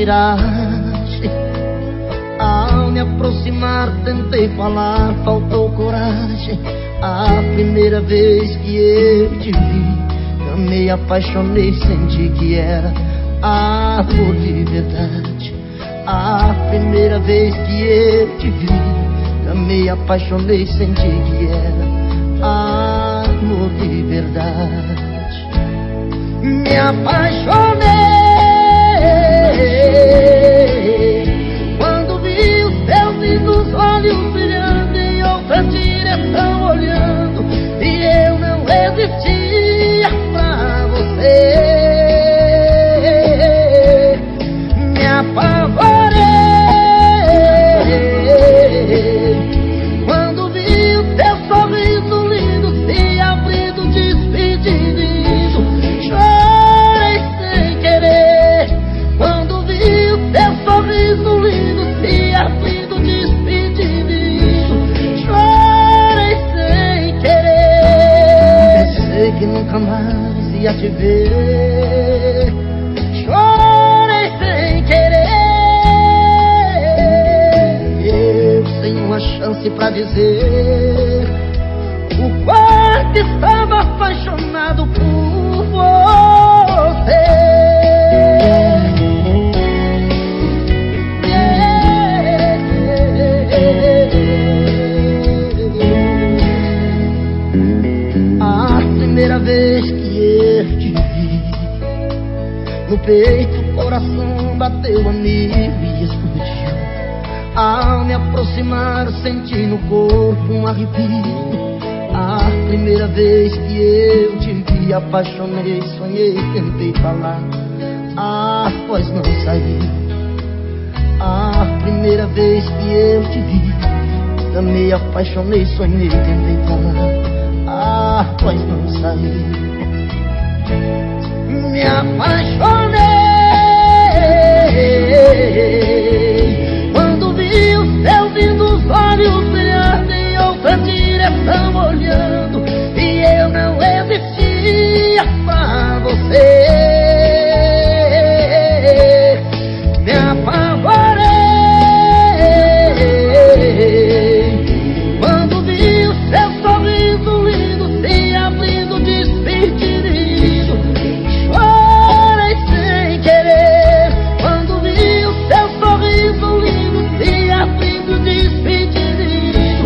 miragem. Ao me aproximar tentei falar, faltou coragem. A primeira vez que eu te vi, amei, apaixonei, senti que era amor de verdade. A primeira vez que eu te vi, amei, apaixonei, senti que era amor de verdade. Me apaixonei quando vi os teus lindos olhos brilhando em outra direção olhando, e eu não resistia pra você. Me apavorei quando vi o teu sorriso lindo se abrindo, despedindo. Chorei sem querer quando vi o teu sorriso lindo se abrindo, despedindo. Chorei sem querer, pensei que nunca mais ia te ver. Chorei sem querer, eu sem uma chance pra dizer o quanto estava apaixonado por você. A primeira vez que eu te vi, no peito o coração bateu a mil e explodiu. Ao me aproximar senti no corpo um arrepio. A primeira vez que eu te vi, apaixonei, sonhei, tentei falar, a voz não saiu. A primeira vez que eu te vi, amei, apaixonei, sonhei, tentei falar, a voz não saiu. Me apaixonei quando vi os teus lindos olhos brilhando em outra direção olhando, e eu não resistia pra você. Me apavorei quando vi o seu sorriso lindo se abrindo, despedindo. Chorei sem querer quando vi o seu sorriso lindo se abrindo, despedindo.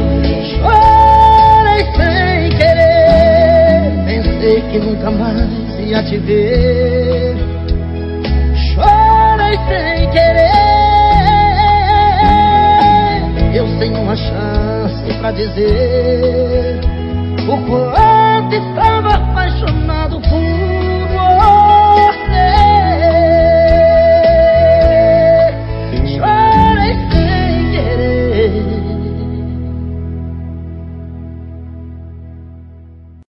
Chorei sem querer, pensei que nunca mais ia te ver.